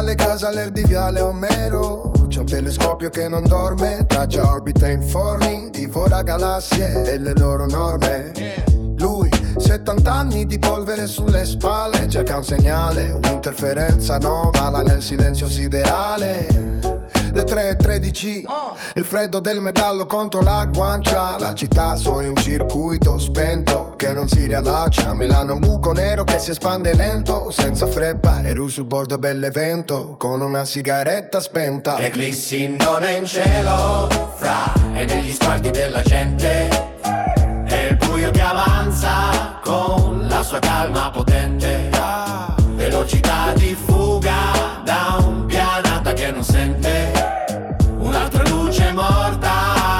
tale casa di Viale Omero. C'è un telescopio che non dorme, traccia orbite informi, divora galassie e le loro norme. Lui, 70 anni di polvere sulle spalle, cerca un segnale, un'interferenza anomala nel silenzio siderale. Le 3:13, il freddo del metallo contro la guancia. La città su un circuito spento che non si riallaccia. Milano un buco nero che si espande lento, senza freppa, e sul bordo bell'evento con una sigaretta spenta. Eclissi non è in cielo, fra e negli sguardi della gente. E il buio che avanza con la sua calma potente. Velocità di fuga da un pianeta che non sente. Un'altra luce morta,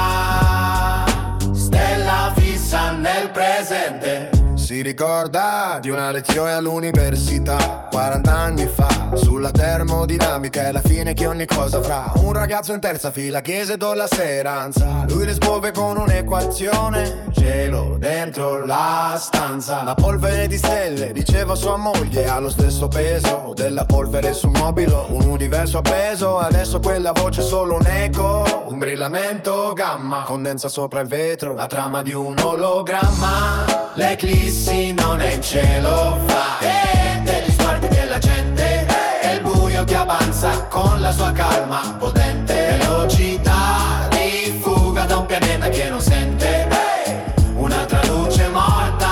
stella fissa nel presente. Si ricorda di una lezione all'università 40 anni fa, sulla termodinamica e la fine che ogni cosa avrà. Un ragazzo in terza fila chiese la speranza. Lui rispose con un'equazione: gelo dentro la stanza. La polvere di stelle, diceva sua moglie, ha lo stesso peso della polvere sul mobilo. Un universo appeso, adesso quella voce è solo un eco. Un brillamento gamma condensa sopra il vetro la trama di un ologramma. L'eclissi non è in cielo, fra e degli sguardi della gente. E il buio che avanza con la sua calma potente. Velocità di fuga da un pianeta che non sente. Un'altra luce morta,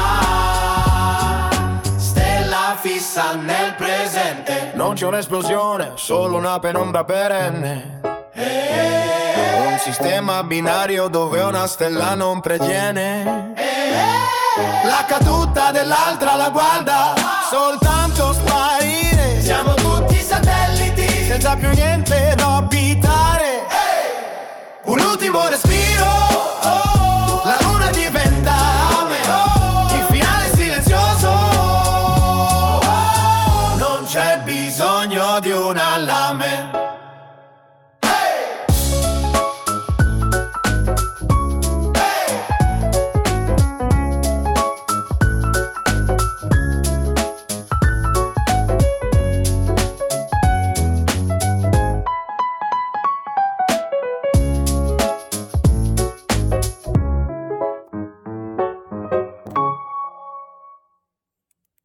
stella fissa nel presente. Non c'è un'esplosione, solo una penombra perenne. Un sistema binario dove una stella non previene. La caduta dell'altra la guarda soltanto sparire. Siamo tutti satelliti senza più niente da abitare. Un ultimo respiro, la luna diventa il finale silenzioso. Non c'è bisogno di un alame.